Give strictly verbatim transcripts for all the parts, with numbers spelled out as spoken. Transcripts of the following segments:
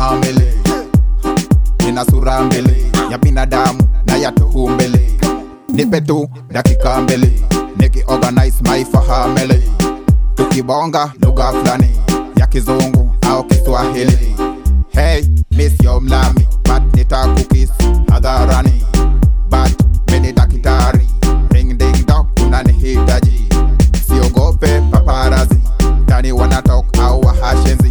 kamili. Nina sura mbili ya binadamu na ya tuhumbili. Nipe tu dakika mbili niki organize my family. Tukibonga lugha fulani ya kizungu au Kiswahili. Hey, miss yo mlami, but nitakukis hadharani. But mimi daktari, ring ding dong unanihitaji. Siogope paparazi, tani wanatok au wahashenzi.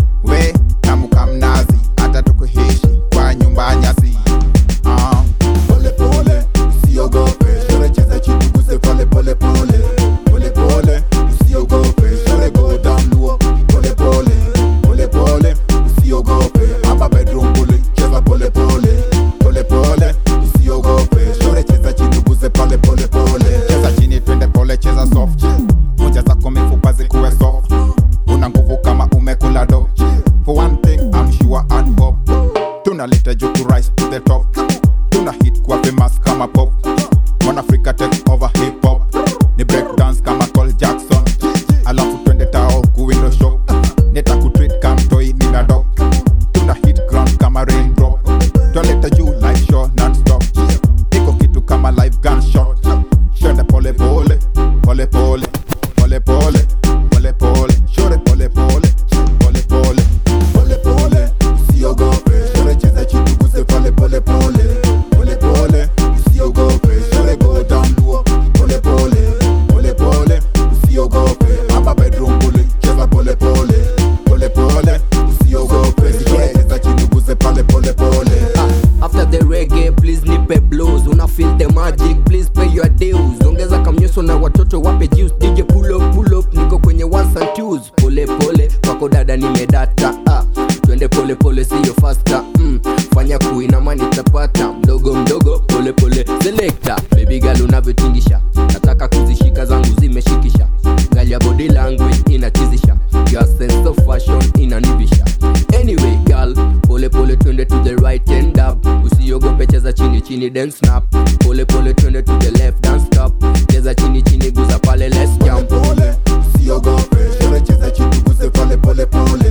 We namuka mnazi, hata tukuhishi kwa nyumba nyasi. uh. Pole pole, usiogope, shore cheza chini guse pole pole pole. Pole pole, usiogope, shore go down low. Pole pole, pole pole, usiogope, hapa bedroom bully, cheza pole pole. Pole pole, usiogope, shore cheza chini guse pole pole pole. Cheza chini twende pole, cheza soft. Moja zako mifupa zikuwe soft. Una nguvu kama umekula do. For one thing I'm sure and hope, tunaleta juu to rise to the top. Tuna hit kwa famous kama pop. One Africa take over hip hop. Ni break dance kama Cole Jackson. Alafu twende tao ku window shop. Neta kutreat kama toy nina dog. Tuna hit ground kama raindrop. Tunaleta juu live show non-stop. Iko kitu kama live gunshot. Shonde pole pole, pole pole, pole pole, pole pole. Shore pole pole, pole pole, pole pole. Usiogope, shore cheza chini guse pole pole pole. Pole pole, usiogope, shore go down low. Pole pole, pole pole, usiogope, hapa bedroom bully, cheza pole pole. Pole pole, usiogope, shore cheza chini guse pole pole pole. After the reggae, please nipe blues. Una feel the magic, please pay your dues. Ongeza kamnyeso na watoto wape juice. D J pull up, pull up, niko kwenye ones and twos. Pole pole, kwako dada nimedata. ah. Twende pole pole, siyo faster. mm. Fanya kuinama nitapata. Mdogo mdogo, pole pole, selector. Baby girl unavyotingisha, nataka kuzishika zangu zimeshikisha. Ngalia body language inachizisha. Your sense of fashion inanibisha. Anyway girl, pole pole twende to the right and up. Usiogope, cheza chini chini then snap. Pole pole twende to the left and stop. Cheza chini chini guza pale, let's jump. Pole pole, usiogope, shore cheza chini guse pole pole pole.